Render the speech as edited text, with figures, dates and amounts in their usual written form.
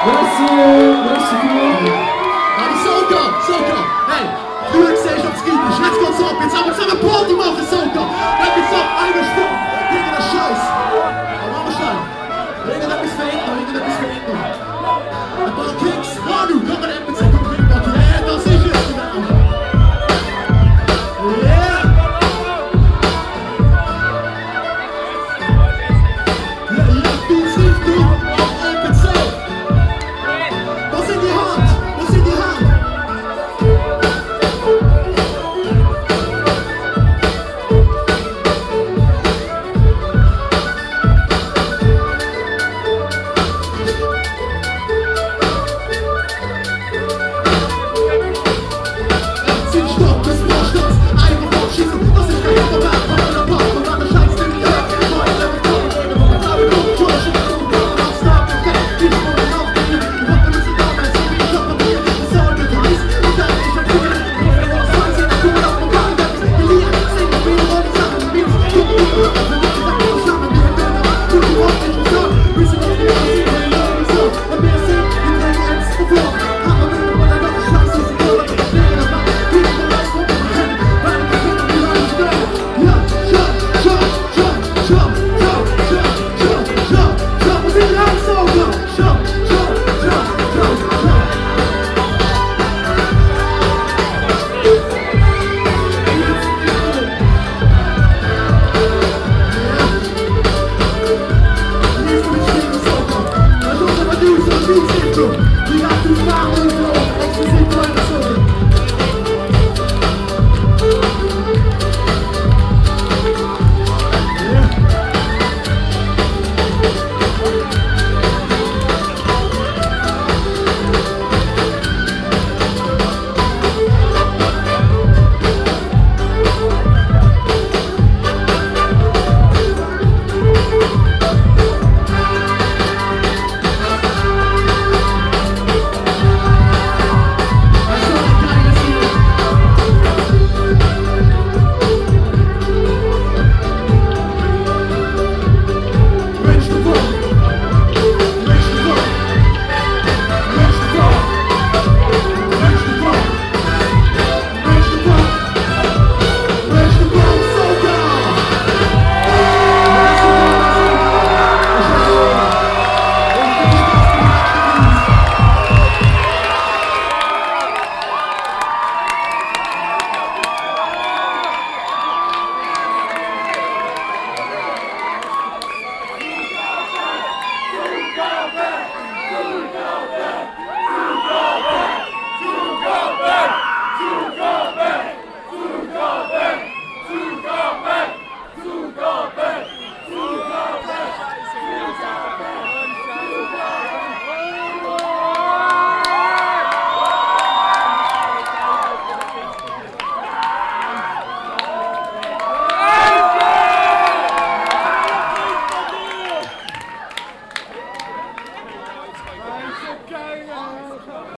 Merci viel. Aber Soca! Hey, früher Gesellschaft gibt es. Jetzt geht's ab. Jetzt haben wir zusammen Party machen, Soca! Dann geht's ab, eine Stunde. Irgendein Scheiß. Aber machen wir schnell. Irgendetwas verändern. Ein paar Kicks. Manu, komm mal etwas zum Party. Ja, das ist es. Yeah! Ja, du triffst du auf MPC. Was in die Hand?